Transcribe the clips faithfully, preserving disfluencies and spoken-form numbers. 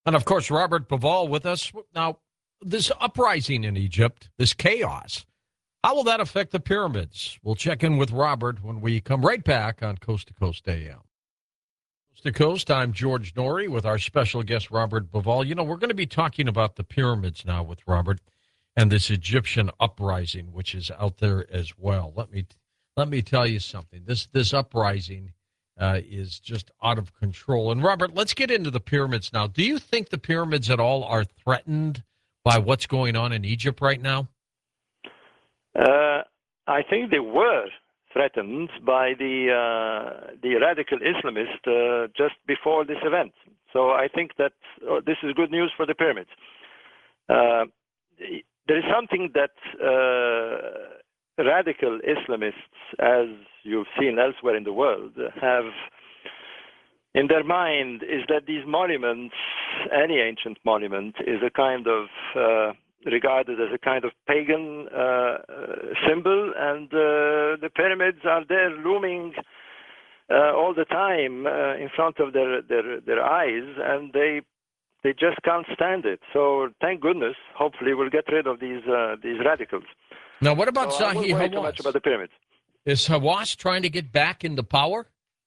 And of course, Robert Bauval with us. Now, this uprising in Egypt, this chaos, how will that affect the pyramids? We'll check in with Robert when we come right back on Coast to Coast A M. Coast to Coast, I'm George Norrie with our special guest, Robert Bauval. You know, we're going to be talking about the pyramids now with Robert and this Egyptian uprising, which is out there as well. Let me let me tell you something. This this uprising uh, is just out of control. And Robert, let's get into the pyramids now. Do you think the pyramids at all are threatened by what's going on in Egypt right now? Uh, I think they were threatened by the uh, the radical Islamists uh, just before this event. So I think that oh, this is good news for the pyramids. Uh, there is something that uh, radical Islamists, as you've seen elsewhere in the world, have in their mind, is that these monuments, any ancient monument, is a kind of uh, regarded as a kind of pagan uh, uh, symbol, and uh, the pyramids are there looming uh, all the time uh, in front of their, their their eyes, and they they just can't stand it. So thank goodness, hopefully we'll get rid of these uh, these radicals. Now, what about so Zahi I won't worry too Hawass? much about the pyramids. Is Hawass trying to get back into power?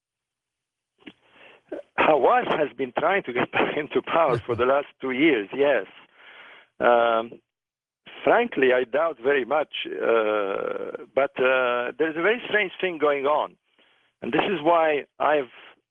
Hawass has been trying to get back into power for the last two years, yes. Um, frankly, I doubt very much, uh, but uh, there's a very strange thing going on. And this is why I've,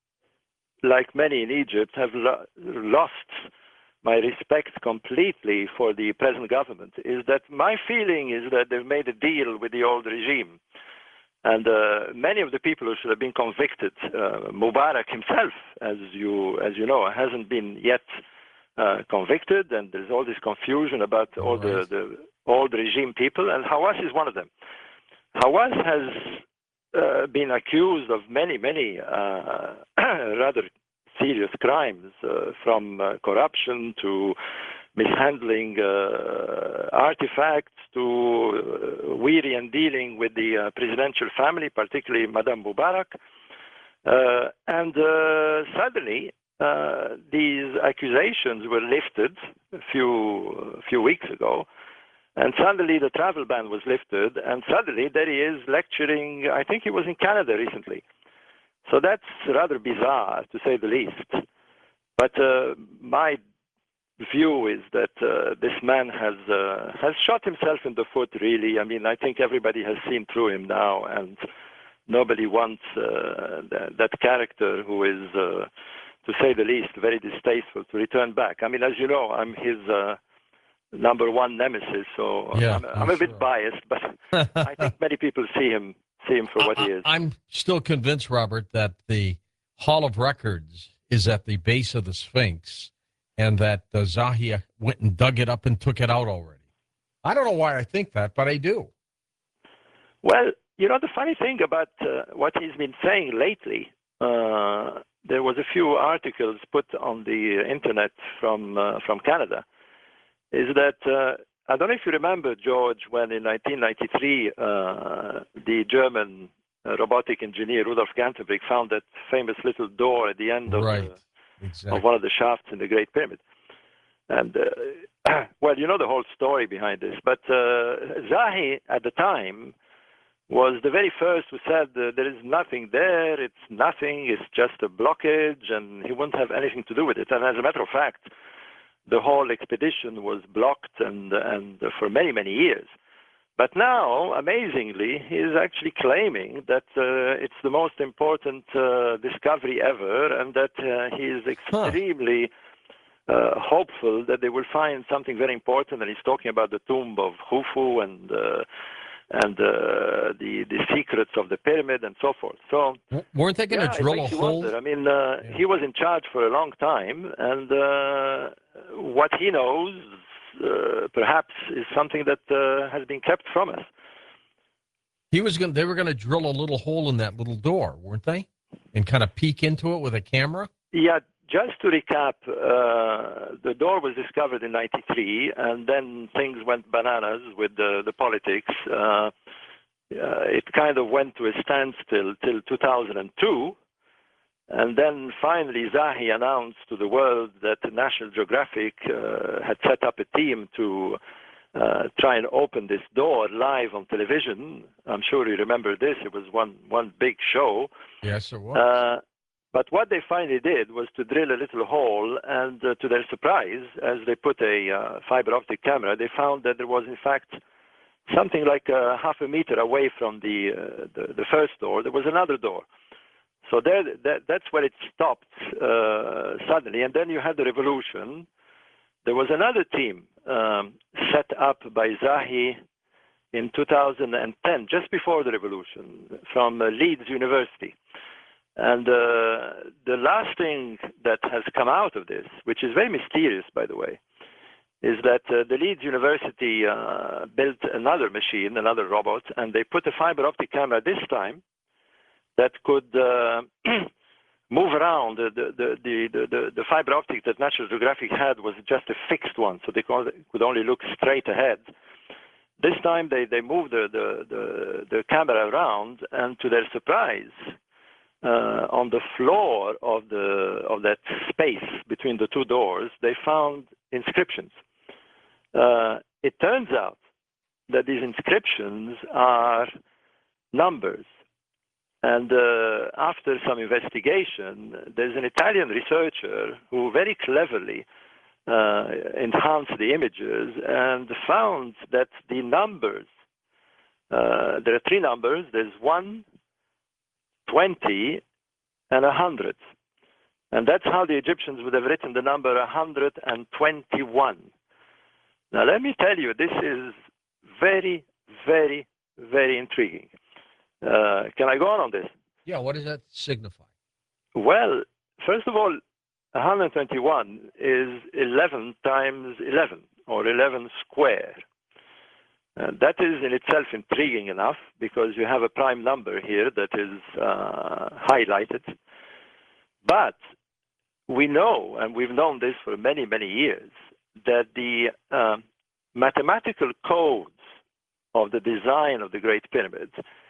like many in Egypt, have lo- lost my respect completely for the present government, is that my feeling is that they've made a deal with the old regime. And uh, many of the people who should have been convicted, uh, Mubarak himself, as you as you know, hasn't been yet uh, convicted, and there's all this confusion about all right. the, the old regime people, and Hawass is one of them. Hawass has uh, been accused of many, many uh, rather serious crimes, uh, from uh, corruption to mishandling uh, artifacts to uh, weary and dealing with the uh, presidential family, particularly Madame Mubarak. Uh, and uh, suddenly, uh, these accusations were lifted a few, a few weeks ago, and suddenly the travel ban was lifted, and suddenly there he is lecturing, I think he was in Canada recently. So that's rather bizarre, to say the least. But uh, my view is that uh, this man has uh, has shot himself in the foot, really. I mean, I think everybody has seen through him now, and nobody wants uh, that, that character who is, uh, to say the least, very distasteful to return back. I mean, as you know, I'm his uh, number one nemesis, so Yeah, I'm, I'm I'm a sure. bit biased, but I think many people see him see him for what I, he is. I'm still convinced, Robert, that the Hall of Records is at the base of the Sphinx, and that uh, Zahi went and dug it up and took it out already. I don't know why I think that, but I do. Well, you know, the funny thing about uh, what he's been saying lately, uh, there was a few articles put on the internet from uh, from Canada, is that, uh, I don't know if you remember, George, when in nineteen ninety-three, uh, the German uh, robotic engineer Rudolf Gantenbrink found that famous little door at the end of, Right. the, Exactly. of one of the shafts in the Great Pyramid. And, uh, well, you know the whole story behind this, but uh, Zahi, at the time, was the very first who said uh, there is nothing there, it's nothing, it's just a blockage, and he wouldn't have anything to do with it. And as a matter of fact, the whole expedition was blocked and, and uh, for many, many years. But now, amazingly, he is actually claiming that uh, it's the most important uh, discovery ever, and that uh, he is extremely uh, hopeful that they will find something very important. And he's talking about the tomb of Khufu and uh, and uh, the the secrets of the pyramid and so forth. So W- weren't they going to yeah, it drill a makes you hole? wonder. I mean, uh, Yeah. he was in charge for a long time, and uh, what he knows, uh, perhaps, is something that uh, has been kept from us. He was going. They were going to drill a little hole in that little door, weren't they? And kind of peek into it with a camera. Yeah, just to recap, uh, the door was discovered in ninety-three, and then things went bananas with the, the politics. Uh, uh, it kind of went to a standstill till two thousand two, And then finally, Zahi announced to the world that National Geographic uh, had set up a team to uh, try and open this door live on television. I'm sure you remember this. It was one, one big show. Yes, it was. Uh, but what they finally did was to drill a little hole, and uh, to their surprise, as they put a uh, fiber optic camera, they found that there was, in fact, something like uh, half a meter away from the, uh, the, the first door, there was another door. So there, that, that's where it stopped uh, suddenly. And then you had the revolution. There was another team um, set up by Zahi in two thousand ten, just before the revolution, from uh, Leeds University. And uh, the last thing that has come out of this, which is very mysterious, by the way, is that uh, the Leeds University uh, built another machine, another robot, and they put a fiber optic camera this time that could uh, move around. The, the, the, the, the fiber optic that National Geographic had was just a fixed one, so they could only look straight ahead. This time they, they moved the, the, the, the camera around, and to their surprise, uh, on the floor of, the, of that space between the two doors, they found inscriptions. Uh, it turns out that these inscriptions are numbers. And uh, after some investigation, there's an Italian researcher who very cleverly uh, enhanced the images and found that the numbers, uh, there are three numbers, there's one, twenty, and one hundred. And that's how the Egyptians would have written the number one hundred twenty-one. Now, let me tell you, this is very, very, very intriguing. Uh, can I go on on this? Yeah, what does that signify? Well, first of all, one hundred twenty-one is eleven times eleven, or eleven square. Uh, that is in itself intriguing enough, because you have a prime number here that is uh, highlighted. But we know, and we've known this for many, many years, that the uh, mathematical codes of the design of the Great Pyramid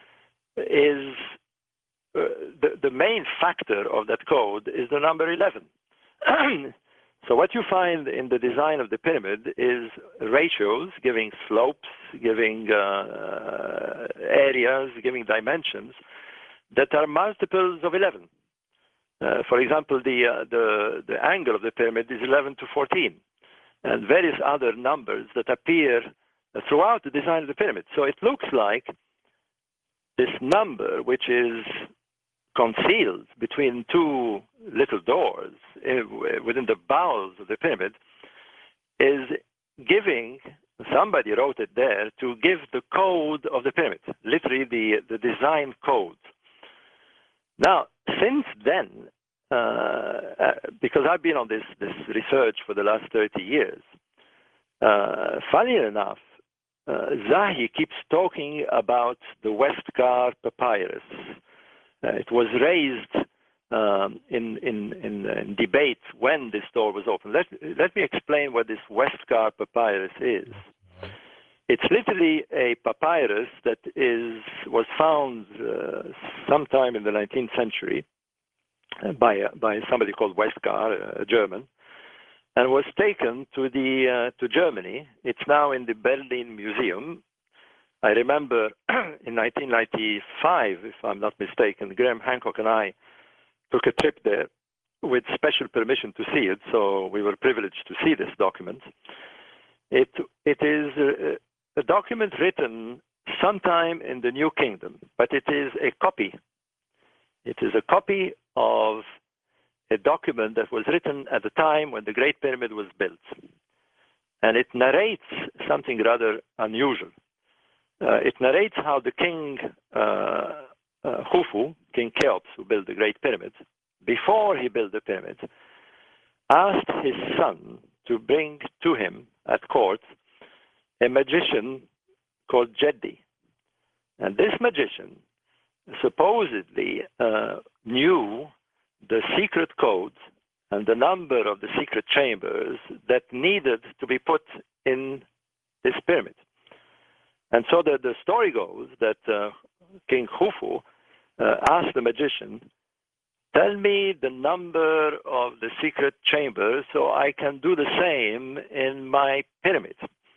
is uh, the, the main factor of that code is the number eleven. So what you find in the design of the pyramid is ratios, giving slopes, giving uh, areas, giving dimensions that are multiples of eleven. Uh, for example, the, uh, the, the angle of the pyramid is eleven to fourteen, and various other numbers that appear throughout the design of the pyramid. So it looks like this number, which is concealed between two little doors within the bowels of the pyramid, is giving, somebody wrote it there, to give the code of the pyramid, literally the, the design code. Now, since then, uh, uh, because I've been on this, this research for the last thirty years, uh, funny enough, uh, Zahi keeps talking about the Westcar Papyrus. Uh, it was raised um, in, in, in, in debate when this door was opened. Let, let me explain what this Westcar Papyrus is. It's literally a papyrus that is was found uh, sometime in the nineteenth century by uh, by somebody called Westcar, a German, and was taken to the uh, to Germany. It's now in the Berlin Museum. I remember in nineteen ninety-five, if I'm not mistaken, Graham Hancock and I took a trip there with special permission to see it, so we were privileged to see this document. It it is a, a document written sometime in the New Kingdom, but it is a copy. It is a copy of a document that was written at the time when the Great Pyramid was built. And it narrates something rather unusual. Uh, it narrates how the king, uh, uh, Khufu, King Cheops, who built the Great Pyramid, before he built the pyramid, asked his son to bring to him at court a magician called Jeddi. And this magician supposedly uh, knew the secret codes and the number of the secret chambers that needed to be put in this pyramid. And so the, the story goes that uh, King Khufu uh, asked the magician, tell me the number of the secret chambers so I can do the same in my pyramid.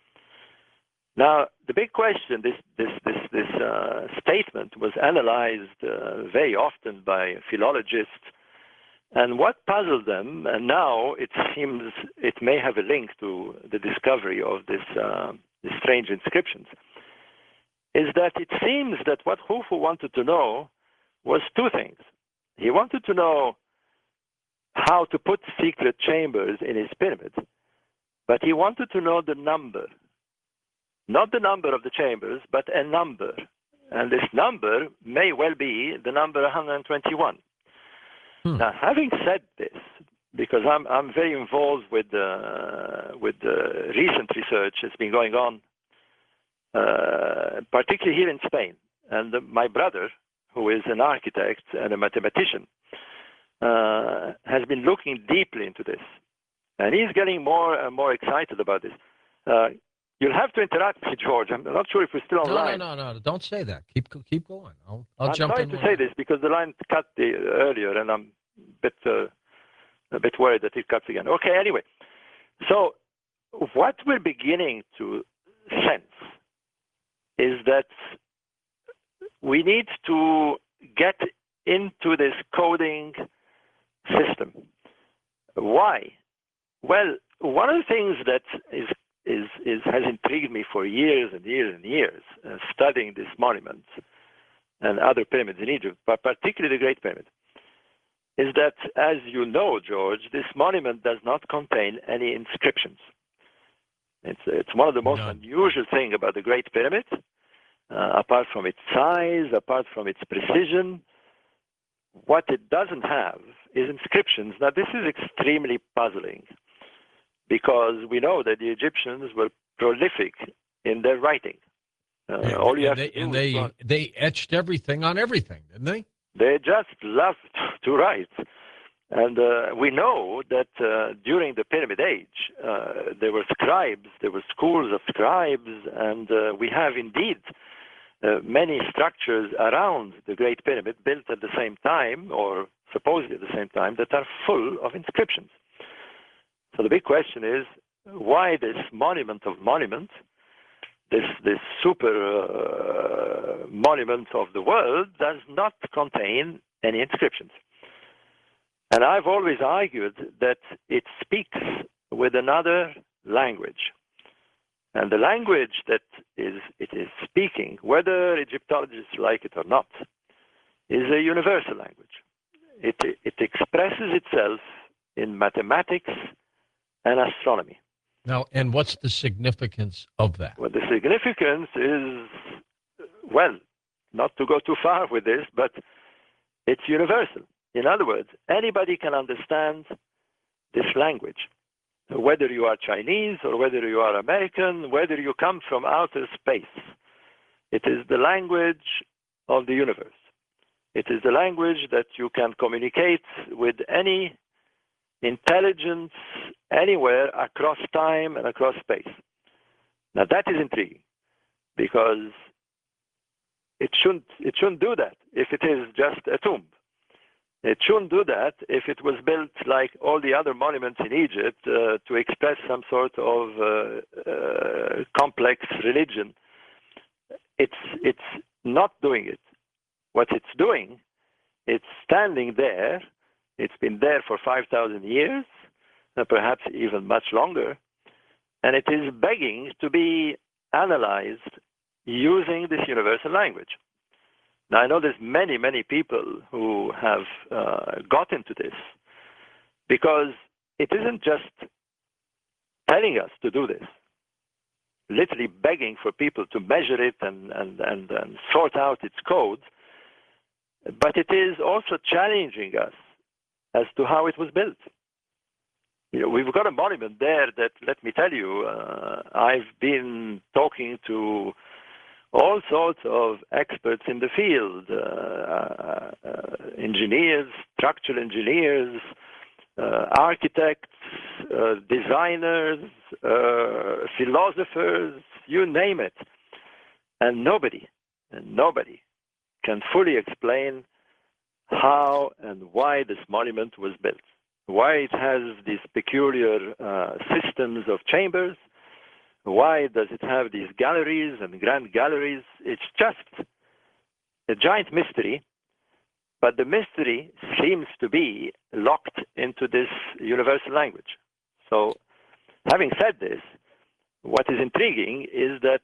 Now, the big question, this, this, this, this uh, statement was analyzed uh, very often by philologists, and what puzzled them, and now it seems it may have a link to the discovery of this, uh, these strange inscriptions, is that it seems that what Khufu wanted to know was two things. He wanted to know how to put secret chambers in his pyramid, but he wanted to know the number. Not the number of the chambers, but a number. And this number may well be the number one hundred twenty-one. Hmm. Now, having said this, because I'm, I'm very involved with, uh, with the recent research that's been going on, uh, particularly here in Spain, and uh, my brother, who is an architect and a mathematician, uh, has been looking deeply into this. And he's getting more and more excited about this. Uh, You'll have to interrupt me, George. I'm not sure if we're still online. No, no, no, no. Don't say that. Keep keep going. I'll, I'll I'm jump in. I'm trying to say this because the line cut the, earlier, and I'm a bit, uh, a bit worried that it cuts again. Okay, anyway. So what we're beginning to sense is that we need to get into this coding system. Why? Well, one of the things that is Is, is, has intrigued me for years and years and years, uh, studying these monuments and other pyramids in Egypt, but particularly the Great Pyramid, is that, as you know, George, this monument does not contain any inscriptions. It's, it's one of the most no. unusual things about the Great Pyramid, uh, apart from its size, apart from its precision. What it doesn't have is inscriptions. Now, this is extremely puzzling, because we know that the Egyptians were prolific in their writing. Uh, yeah, all you and have they, to do and is they, run. they etched everything on everything, didn't they? They just loved to write. And uh, we know that uh, during the Pyramid Age, uh, there were scribes, there were schools of scribes, and uh, we have indeed uh, many structures around the Great Pyramid built at the same time, or supposedly at the same time, that are full of inscriptions. So the big question is, why this monument of monuments, this, this super uh, monument of the world, does not contain any inscriptions? And I've always argued that it speaks with another language. And the language that is, it is speaking, whether Egyptologists like it or not, is a universal language. It, it expresses itself in mathematics and astronomy. Now, and what's the significance of that? Well, the significance is, well, not to go too far with this, but it's universal. In other words, anybody can understand this language, whether you are Chinese or whether you are American, whether you come from outer space. It is the language of the universe. It is the language that you can communicate with any intelligence anywhere across time and across space. Now that is intriguing, because it shouldn't, it shouldn't do that if it is just a tomb. It shouldn't do that if it was built like all the other monuments in Egypt uh, to express some sort of uh, uh, complex religion. It's, it's not doing it. What it's doing, it's standing there. It's been there for five thousand years, uh, perhaps even much longer, and it is begging to be analyzed using this universal language. Now, I know there's many, many people who have uh, got into this, because it isn't just telling us to do this, literally begging for people to measure it and, and, and, and sort out its codes, but it is also challenging us as to how it was built. You know, we've got a monument there that, let me tell you, uh, I've been talking to all sorts of experts in the field, uh, uh, engineers, structural engineers, uh, architects, uh, designers, uh, philosophers, you name it. And nobody, and nobody can fully explain how and why this monument was built, why it has these peculiar uh, systems of chambers, why does it have these galleries and grand galleries. It's just a giant mystery, but the mystery seems to be locked into this universal language. So, having said this, what is intriguing is that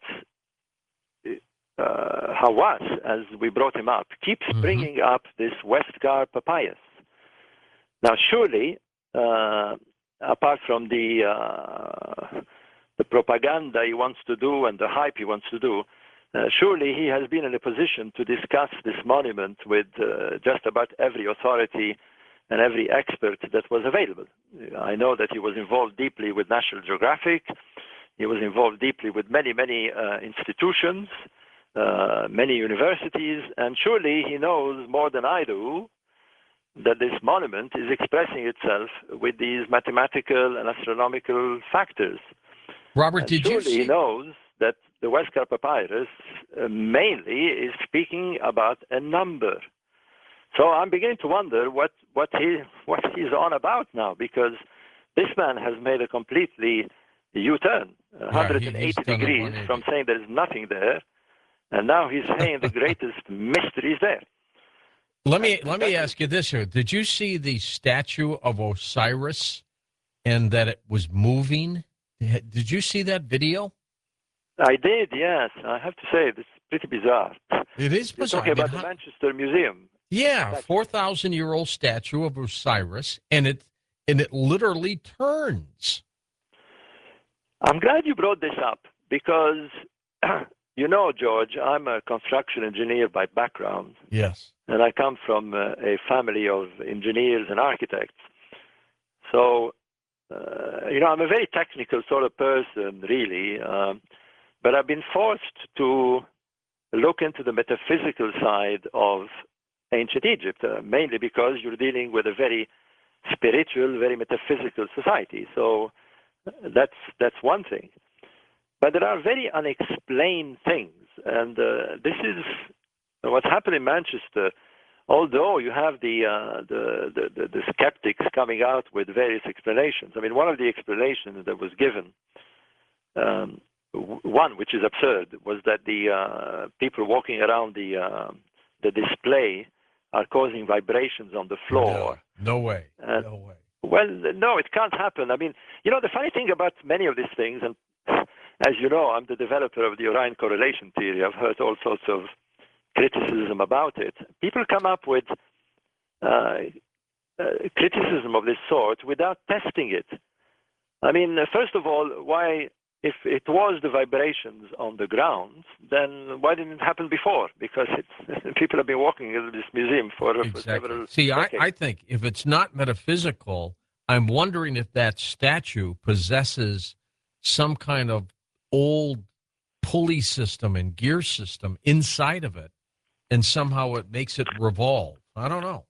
uh, Hawass, as we brought him up, keeps mm-hmm. bringing up this Westcar papyrus. Now, surely, uh, apart from the uh, the propaganda he wants to do and the hype he wants to do, uh, surely he has been in a position to discuss this monument with uh, just about every authority and every expert that was available. I know that he was involved deeply with National Geographic. He was involved deeply with many, many uh, institutions, uh, many universities, and surely he knows more than I do that this monument is expressing itself with these mathematical and astronomical factors. Robert, and did surely you see? he knows that the Westcar Papyrus uh, mainly is speaking about a number. So I'm beginning to wonder what, what, he, what he's on about now, because this man has made a completely U-turn, one hundred eighty yeah, he, degrees from saying there is nothing there, and now he's saying the greatest mystery is there. Let me let me ask you this here: did you see the statue of Osiris, and that it was moving? Did you see that video? I did, yes. I have to say, it's pretty bizarre. It is bizarre. You're talking I mean, about how, the Manchester Museum. Yeah, four thousand year old statue of Osiris, and it and it literally turns. I'm glad you brought this up because, you know, George, I'm a construction engineer by background. Yes. And I come from uh, a family of engineers and architects. So, uh, you know, I'm a very technical sort of person, really. Um, but I've been forced to look into the metaphysical side of ancient Egypt, uh, mainly because you're dealing with a very spiritual, very metaphysical society. So that's that's one thing. But there are very unexplained things, and uh, this is what's happened in Manchester. Although you have the, uh, the, the, the the skeptics coming out with various explanations. I mean, one of the explanations that was given, um, one which is absurd, was that the uh, people walking around the uh, the display are causing vibrations on the floor. No, no way. Uh, no way. Well, no, it can't happen. I mean, you know, the funny thing about many of these things, and as you know, I'm the developer of the Orion correlation theory. I've heard all sorts of criticism about it. People come up with uh, uh, criticism of this sort without testing it. I mean, uh, first of all, why, if it was the vibrations on the ground, then why didn't it happen before? Because it's, people have been walking in this museum for, exactly. for several See, I, decades. I think if it's not metaphysical, I'm wondering if that statue possesses some kind of old pulley system and gear system inside of it, and somehow it makes it revolve. I don't know.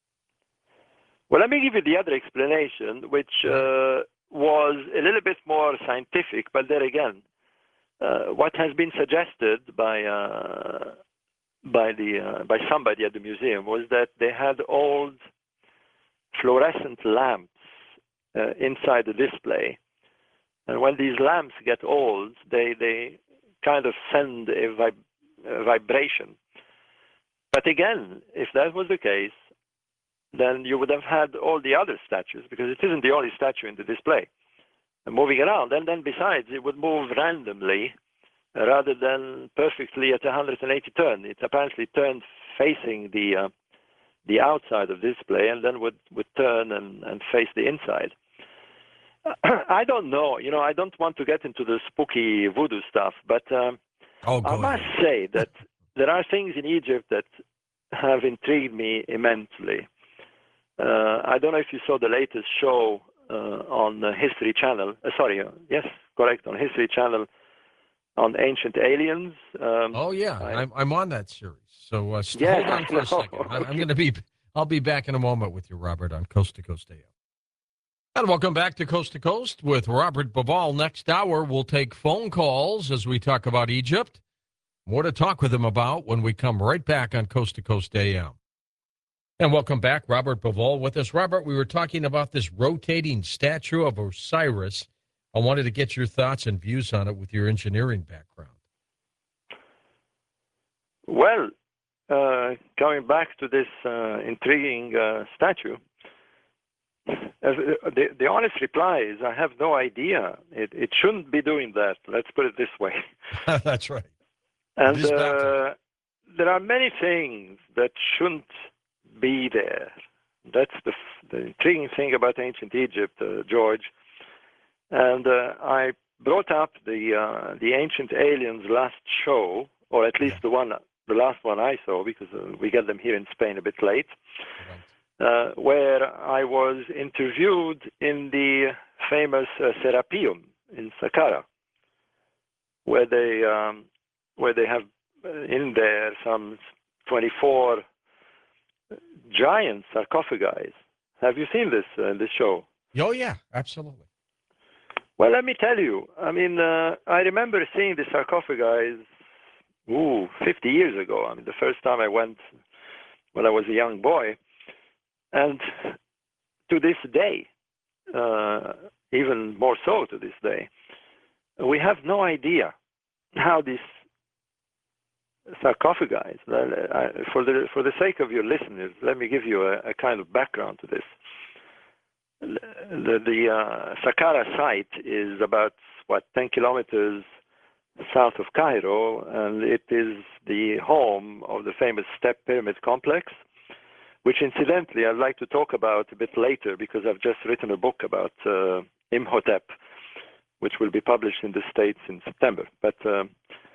Well, let me give you the other explanation, which uh, was a little bit more scientific, but there again, uh, what has been suggested by uh, by the uh, by somebody at the museum was that they had old fluorescent lamps uh, inside the display, and when these lamps get old, they they kind of send a, vib- a vibration. But again, if that was the case, then you would have had all the other statues, because it isn't the only statue in the display, and moving around. And then besides, it would move randomly uh, rather than perfectly at a one hundred eighty turn. It apparently turned facing the uh, the outside of the display, and then would, would turn and, and face the inside. I don't know. You know, I don't want to get into the spooky voodoo stuff, but um, oh, I must ahead. say that there are things in Egypt that have intrigued me immensely. Uh, I don't know if you saw the latest show uh, on uh, History Channel. Uh, sorry, uh, yes, correct, on History Channel on ancient aliens. Um, oh yeah, I, I'm I'm on that series. So uh, st- yes, hold on for a second. okay. I'm, I'm going to be. I'll be back in a moment with you, Robert, on Coast to Coast A M. And welcome back to Coast to Coast with Robert Bauval. Next hour, we'll take phone calls as we talk about Egypt. More to talk with him about when we come right back on Coast to Coast A M. And welcome back, Robert Bivol with us. Robert, we were talking about this rotating statue of Osiris. I wanted to get your thoughts and views on it with your engineering background. Well, uh, coming back to this uh, intriguing uh, statue, uh, the, the honest reply is I have no idea. It, it shouldn't be doing that. Let's put it this way. That's right. And uh, there are many things that shouldn't be there. That's the, the intriguing thing about ancient Egypt, uh, George. And uh, I brought up the uh, the Ancient Aliens last show, or at least the one, the last one I saw, because uh, we get them here in Spain a bit late, uh, where I was interviewed in the famous uh, Serapeum in Saqqara, where they um, where they have uh, in there some twenty-four giant sarcophagi. Have you seen this uh, this show? Oh yeah, absolutely. Well, let me tell you. I mean, uh, I remember seeing the sarcophagi, ooh, fifty years ago. I mean, the first time I went when I was a young boy, and to this day, uh, even more so to this day, we have no idea how these sarcophagi. Uh, for the for the sake of your listeners, let me give you a, a kind of background to this. The, the uh, Saqqara site is about, what, ten kilometers south of Cairo, and it is the home of the famous Step Pyramid Complex, which incidentally I'd like to talk about a bit later because I've just written a book about uh, Imhotep, which will be published in the States in September. But uh,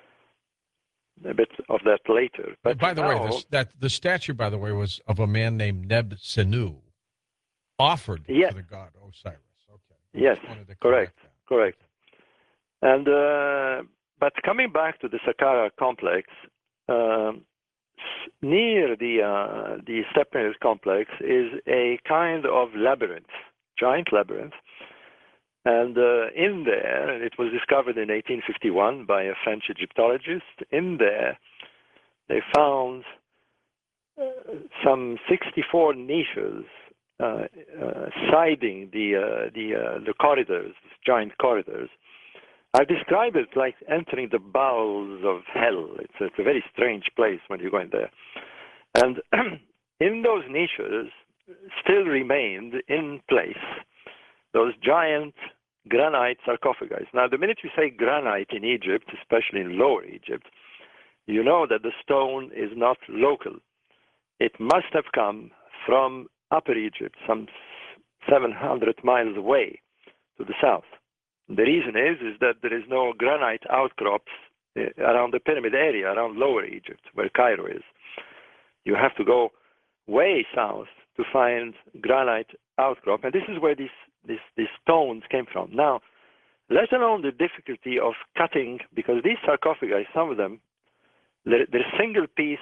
a bit of that later. But by the now, way, this, that, the statue, by the way, was of a man named Neb Senu, offered yes. to the god Osiris. Okay. Yes, correct, correct. And uh, but coming back to the Saqqara complex, uh, near the uh, the Step Pyramid complex is a kind of labyrinth, giant labyrinth, and uh, in there, and it was discovered in eighteen fifty-one by a French Egyptologist. In there, they found uh, some sixty-four niches. Uh, uh, siding the uh, the uh, the corridors, these giant corridors. I describe it like entering the bowels of hell. It's, it's a very strange place when you go in there. And in those niches still remained in place those giant granite sarcophagi. Now, the minute you say granite in Egypt, especially in Lower Egypt, you know that the stone is not local. It must have come from Upper Egypt, some seven hundred miles away to the south. The reason is, is that there is no granite outcrops around the pyramid area, around Lower Egypt, where Cairo is. You have to go way south to find granite outcrop, and this is where these, these, these stones came from. Now, let alone the difficulty of cutting, because these sarcophagi, some of them, they're, they're single-piece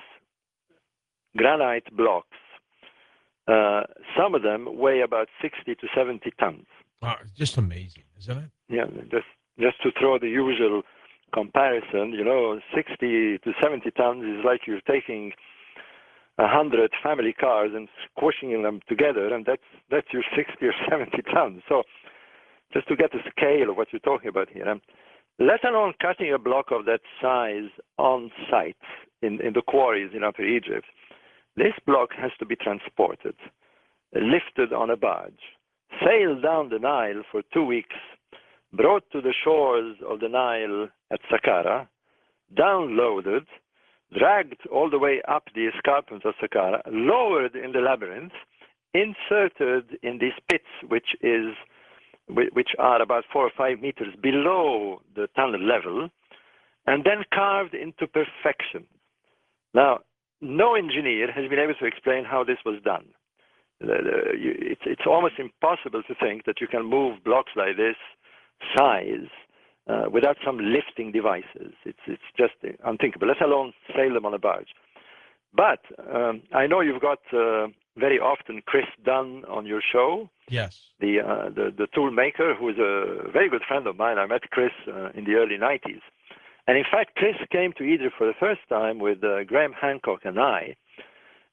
granite blocks. Uh, some of them weigh about sixty to seventy tons. Oh, just amazing, isn't it? Yeah, just just to throw the usual comparison, you know, sixty to seventy tons is like you're taking a hundred family cars and squishing them together, and that's that's your sixty or seventy tons. So, just to get the scale of what you're talking about here, um, let alone cutting a block of that size on site in in the quarries in Upper Egypt. This block has to be transported, lifted on a barge, sailed down the Nile for two weeks, brought to the shores of the Nile at Saqqara, downloaded, dragged all the way up the escarpment of Saqqara, lowered in the labyrinth, inserted in these pits, which is which are about four or five meters below the tunnel level, and then carved into perfection. Now, no engineer has been able to explain how this was done. It's, it's almost impossible to think that you can move blocks like this size uh, without some lifting devices. It's, it's just unthinkable, let alone sail them on a barge. But um, I know you've got uh, very often Chris Dunn on your show. Yes. The, uh, the, the tool maker, who is a very good friend of mine. I met Chris uh, in the early nineties. And in fact, Chris came to Egypt for the first time with uh, Graham Hancock and I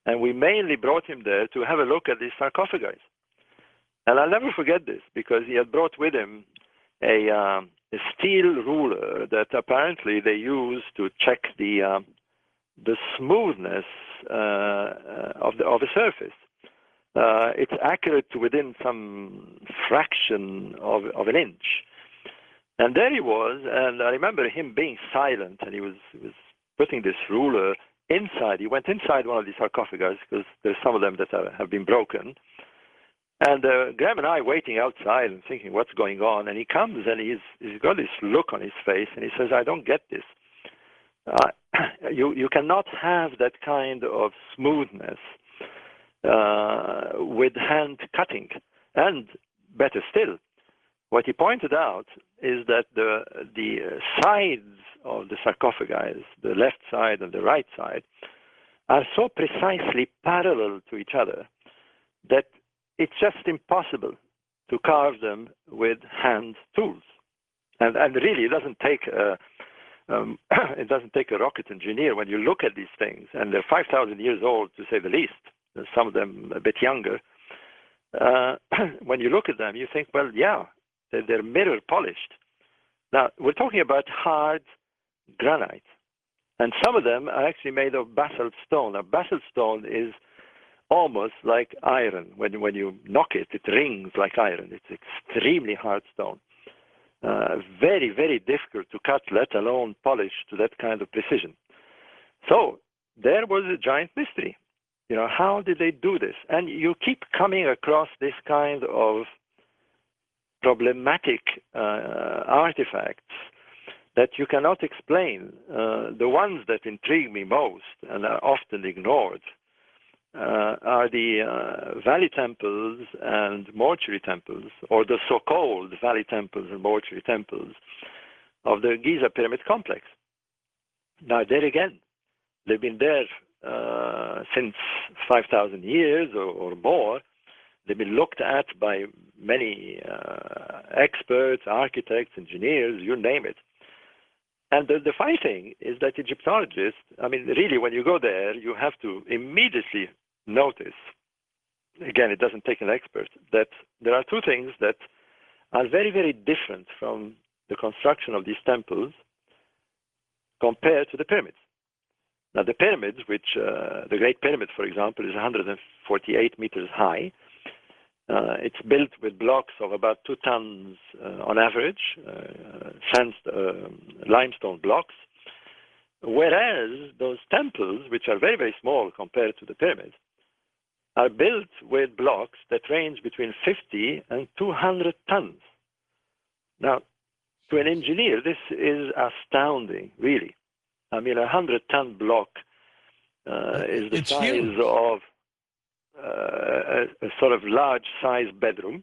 And we mainly brought him there to have a look at these sarcophagi. And I'll never forget this because he had brought with him a, um, a steel ruler that apparently they use to check the um, the smoothness uh, of the of a surface. Uh, it's accurate to within some fraction of of an inch. And there he was, and I remember him being silent, and he was he was putting this ruler inside. He went inside one of these sarcophagi because there's some of them that are, have been broken. And uh, Graham and I waiting outside and thinking, what's going on? And he comes and he's, he's got this look on his face and he says, I don't get this. Uh, you, you cannot have that kind of smoothness uh, with hand cutting. And better still, what he pointed out is that the, the sides of the sarcophagi, the left side and the right side, are so precisely parallel to each other that it's just impossible to carve them with hand tools. And, and really, it doesn't take a, um, it doesn't take a rocket engineer when you look at these things, and they're five thousand years old, to say the least, some of them a bit younger. Uh, when you look at them, you think, well, yeah, they're, they're mirror polished. Now, we're talking about hard granite, and some of them are actually made of basalt stone. Now, basalt stone is almost like iron. When, when you knock it, it rings like iron. It's extremely hard stone. Uh, very, very difficult to cut, let alone polish to that kind of precision. So there was a giant mystery. You know, how did they do this? And you keep coming across this kind of problematic uh, artifacts that you cannot explain. Uh, the ones that intrigue me most and are often ignored uh, are the uh, valley temples and mortuary temples, or the so-called valley temples and mortuary temples of the Giza Pyramid Complex. Now, there again, they've been there uh, since five thousand years or, or more. They've been looked at by many uh, experts, architects, engineers, you name it. And the, the funny thing is that Egyptologists, I mean, really, when you go there, you have to immediately notice, again, it doesn't take an expert, that there are two things that are very, very different from the construction of these temples compared to the pyramids. Now, the pyramids, which uh, the Great Pyramid, for example, is one hundred forty-eight meters high. Uh, it's built with blocks of about two tons uh, on average, uh, sand, uh, limestone blocks, whereas those temples, which are very, very small compared to the pyramids, are built with blocks that range between fifty and two hundred tons. Now, to an engineer, this is astounding, really. I mean, a one hundred ton block uh, is the it's size huge. of Uh, a, a sort of large-sized bedroom.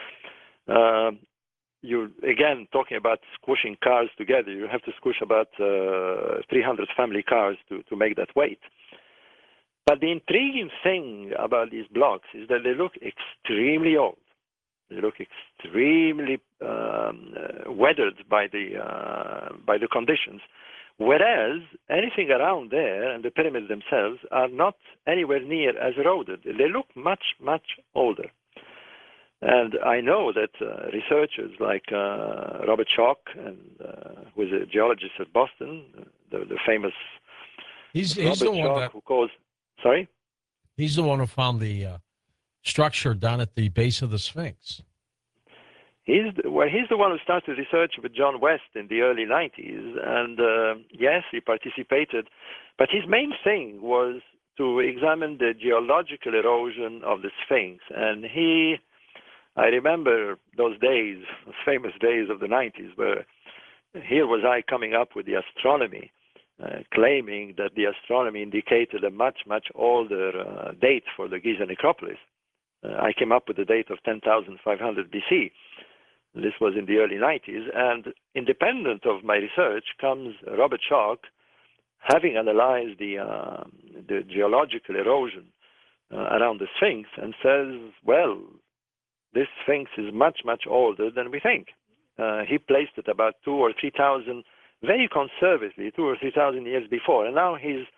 Uh, you're, again, talking about squishing cars together. You have to squish about uh, three hundred family cars to, to make that weight. But the intriguing thing about these blocks is that they look extremely old. They look extremely um, uh, weathered by the, uh, by the conditions. Whereas anything around there and the pyramids themselves are not anywhere near as eroded. They look much, much older. And I know that uh, researchers like uh, Robert Schoch, and, uh, who is a geologist at Boston, the, the famous He's, he's Robert the one Schoch, that, who calls, sorry? he's the one who found the uh, structure down at the base of the Sphinx. He's the, well, he's the one who started research with John West in the early nineties, and uh, yes, he participated, but his main thing was to examine the geological erosion of the Sphinx. And he, I remember those days, those famous days of the nineties, where here was I coming up with the astronomy, uh, claiming that the astronomy indicated a much, much older uh, date for the Giza necropolis. Uh, I came up with the date of ten thousand five hundred B C. This was in the early nineties, and independent of my research comes Robert Schoch, having analyzed the, uh, the geological erosion uh, around the Sphinx, and says, well, this Sphinx is much, much older than we think. Uh, he placed it about two or three thousand, very conservatively, two or three thousand years before, and now he's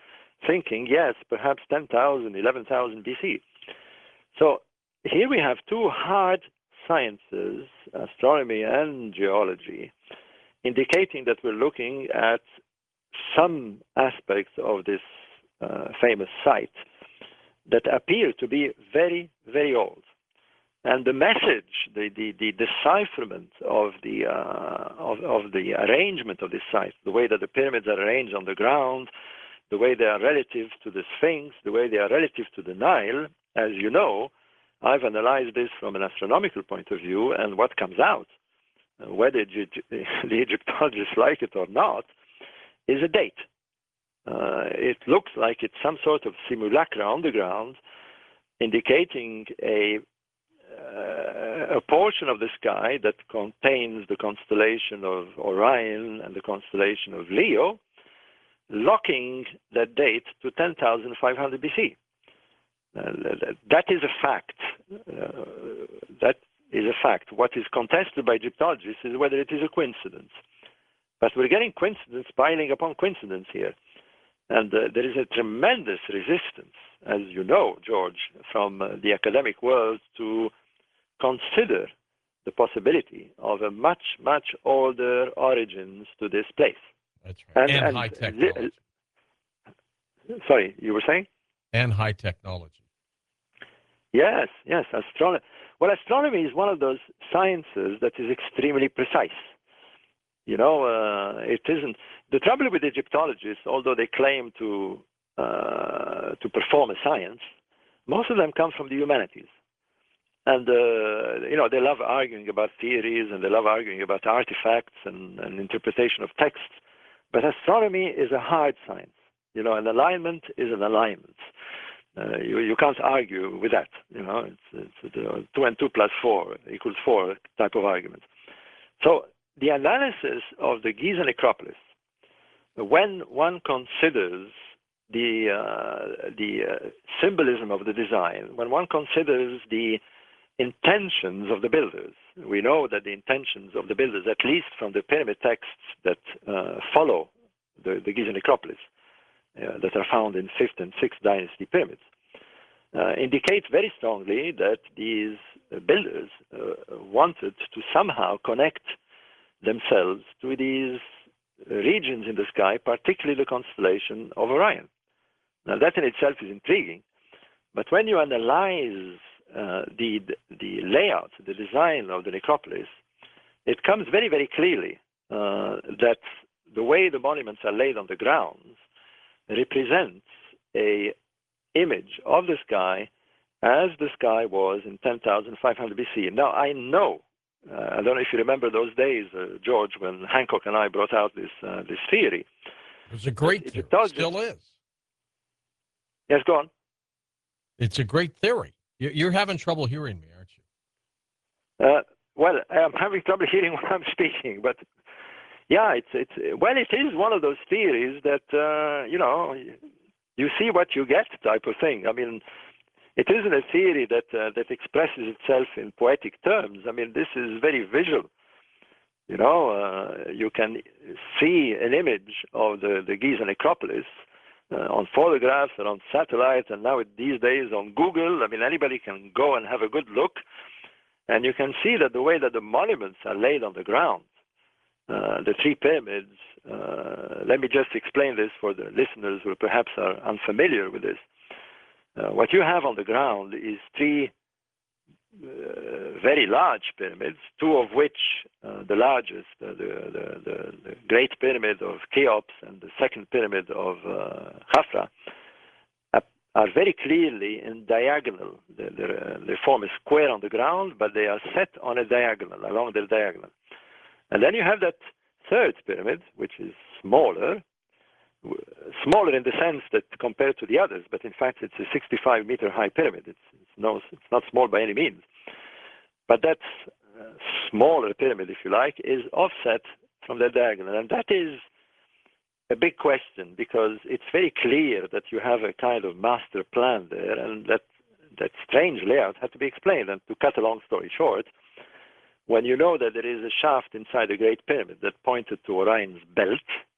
thinking, yes, perhaps ten thousand, eleven thousand B C. So here we have two hard sciences, astronomy and geology, indicating that we're looking at some aspects of this uh, famous site that appear to be very, very old. And the message, the, the, the decipherment of the, uh, of, of the arrangement of this site, the way that the pyramids are arranged on the ground, the way they are relative to the Sphinx, the way they are relative to the Nile, as you know, I've analyzed this from an astronomical point of view, and what comes out, whether the Egyptologists like it or not, is a date. Uh, it looks like it's some sort of simulacra on the ground, indicating a uh, a portion of the sky that contains the constellation of Orion and the constellation of Leo, locking that date to ten thousand five hundred B C. Uh, that is a fact. Uh, that is a fact. What is contested by Egyptologists is whether it is a coincidence. But we're getting coincidence piling upon coincidence here. And uh, there is a tremendous resistance, as you know, George, from uh, the academic world to consider the possibility of a much, much older origins to this place. That's right. And, and, and high technology. Sorry, you were saying? And high technology. Yes, yes. Astronomy. Well, astronomy is one of those sciences that is extremely precise. You know, uh, it isn't. The trouble with Egyptologists, although they claim to uh, to perform a science, most of them come from the humanities, and uh, you know they love arguing about theories and they love arguing about artifacts and, and interpretation of texts. But astronomy is a hard science. You know, an alignment is an alignment. Uh, you you can't argue with that. You know, it's, it's uh, two and two plus four equals four type of argument. So the analysis of the Giza necropolis, when one considers the uh, the uh, symbolism of the design, when one considers the intentions of the builders, we know that the intentions of the builders, at least from the pyramid texts that uh, follow the, the Giza necropolis, uh, that are found in fifth and sixth dynasty pyramids, uh, indicates very strongly that these builders uh, wanted to somehow connect themselves to these regions in the sky, particularly the constellation of Orion. Now that in itself is intriguing, but when you analyze uh, the, the layout, the design of the necropolis, it comes very, very clearly uh, that the way the monuments are laid on the ground represents a image of the sky as the sky was in ten thousand five hundred B C. Now I know Uh, I don't know if you remember those days, uh, George, when Hancock and I brought out this uh, this theory. It was a great theory. It still is. Yes, go on. It's a great theory. You're having trouble hearing me, aren't you? Uh, well, I'm having trouble hearing when I'm speaking, but yeah, it's it's well, it is one of those theories that uh, you know you see what you get type of thing. I mean, it isn't a theory that uh, that expresses itself in poetic terms. I mean, this is very visual. You know, uh, you can see an image of the, the Giza necropolis uh, on photographs or on satellites, and now these days on Google. I mean, anybody can go and have a good look, and you can see that the way that the monuments are laid on the ground, uh, the three pyramids. Uh, let me just explain this for the listeners who perhaps are unfamiliar with this. Uh, what you have on the ground is three uh, very large pyramids, two of which, uh, the largest, uh, the, the, the, the Great Pyramid of Cheops and the second pyramid of uh, Khafra, uh, are very clearly in diagonal. They, they form a square on the ground, but they are set on a diagonal, along the diagonal. And then you have that third pyramid, which is smaller, smaller in the sense that compared to the others, but in fact it's a sixty-five meter high pyramid. It's, it's, no, it's not small by any means. But that uh, smaller pyramid, if you like, is offset from the diagonal. And that is a big question, because it's very clear that you have a kind of master plan there, and that, that strange layout had to be explained. And to cut a long story short, when you know that there is a shaft inside the Great Pyramid that pointed to Orion's belt,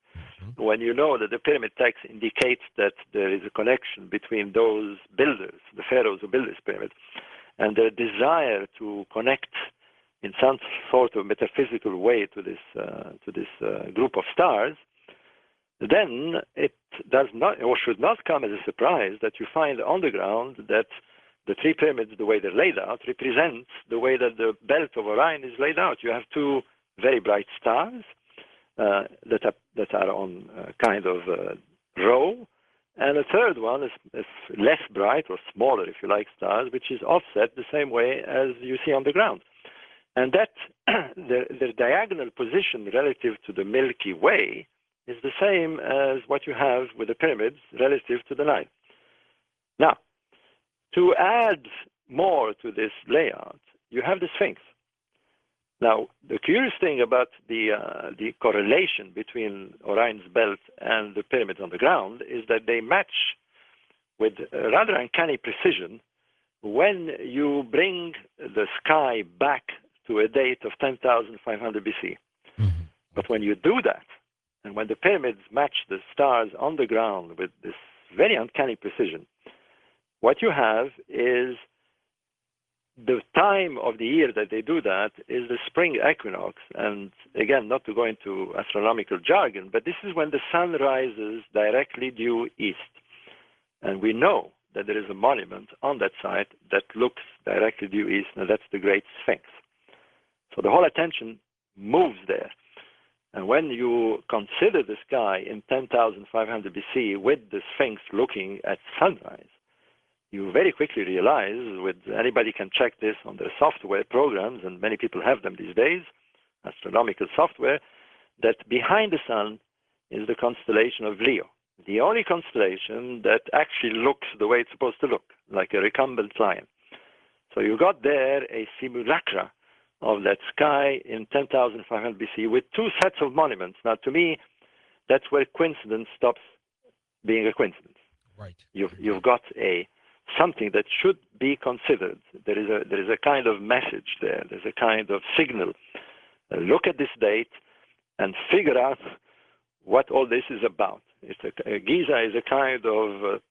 when you know that the pyramid text indicates that there is a connection between those builders, the pharaohs who built this pyramid, and their desire to connect in some sort of metaphysical way to this uh, to this uh, group of stars, then it does not or should not come as a surprise that you find on the ground that the three pyramids, the way they're laid out, represents the way that the belt of Orion is laid out. You have two very bright stars uh, that are that are on a kind of uh, row, and a third one is, is less bright or smaller, if you like, stars, which is offset the same way as you see on the ground. And that the, the diagonal position relative to the Milky Way is the same as what you have with the pyramids relative to the Nile. Now, to add more to this layout, you have the Sphinx. Now, the curious thing about the uh, the correlation between Orion's belt and the pyramids on the ground is that they match with a rather uncanny precision when you bring the sky back to a date of ten thousand five hundred B C. Mm-hmm. But when you do that, and when the pyramids match the stars on the ground with this very uncanny precision, what you have is the time of the year that they do that is the spring equinox. And again, not to go into astronomical jargon, but this is when the sun rises directly due east. And we know that there is a monument on that site that looks directly due east, and that's the Great Sphinx. So the whole attention moves there. And when you consider the sky in ten thousand five hundred B C with the Sphinx looking at sunrise, you very quickly realize, with anybody can check this on their software programs, and many people have them these days, astronomical software, that behind the sun is the constellation of Leo, the only constellation that actually looks the way it's supposed to look, like a recumbent lion. So you got there a simulacra of that sky in ten thousand five hundred B C with two sets of monuments. Now, to me, that's where coincidence stops being a coincidence. Right. You've, you've got a something that should be considered. There is a there is a kind of message there. There's a kind of signal. Uh, look at this date and figure out what all this is about. It's a, uh, Giza is a kind of uh,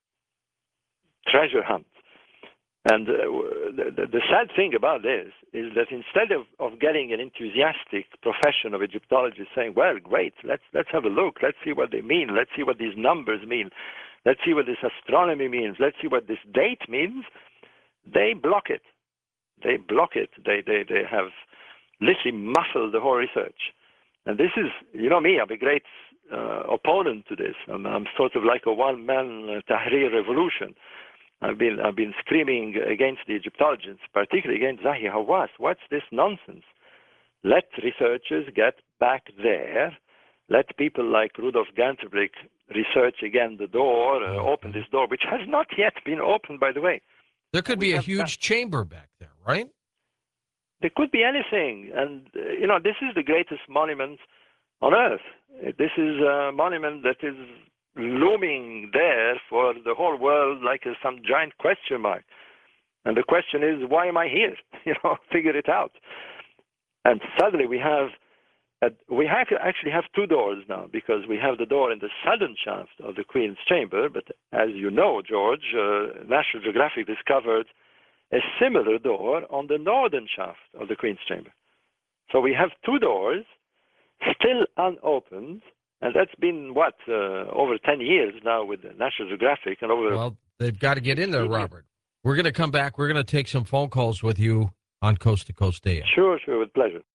treasure hunt. And uh, the, the, the sad thing about this is that instead of, of getting an enthusiastic profession of Egyptology saying, well, great, let's let's have a look, let's see what they mean, let's see what these numbers mean, let's see what this astronomy means, let's see what this date means, they block it. They block it. They, they, they have literally muffled the whole research. And this is, you know me, I'm a great uh, opponent to this. I'm, I'm sort of like a one-man uh, Tahrir revolution. I've been I've been screaming against the Egyptologists, particularly against Zahi Hawass. What's this nonsense? Let researchers get back there. Let people like Rudolf Ganterblick research again the door, uh, open this door, which has not yet been opened, by the way. There could be a huge chamber back there, right? There could be anything. And, uh, you know, this is the greatest monument on Earth. This is a monument that is looming there for the whole world like a, some giant question mark. And the question is, why am I here? You know, figure it out. And suddenly we have, a, we have actually have two doors now, because we have the door in the southern shaft of the Queen's Chamber. But as you know, George, uh, National Geographic discovered a similar door on the northern shaft of the Queen's Chamber. So we have two doors still unopened. And that's been, what, uh, over ten years now with National Geographic. And over. Well, they've got to get in there, Robert. We're going to come back. We're going to take some phone calls with you on Coast to Coast A M. Sure, sure, with pleasure.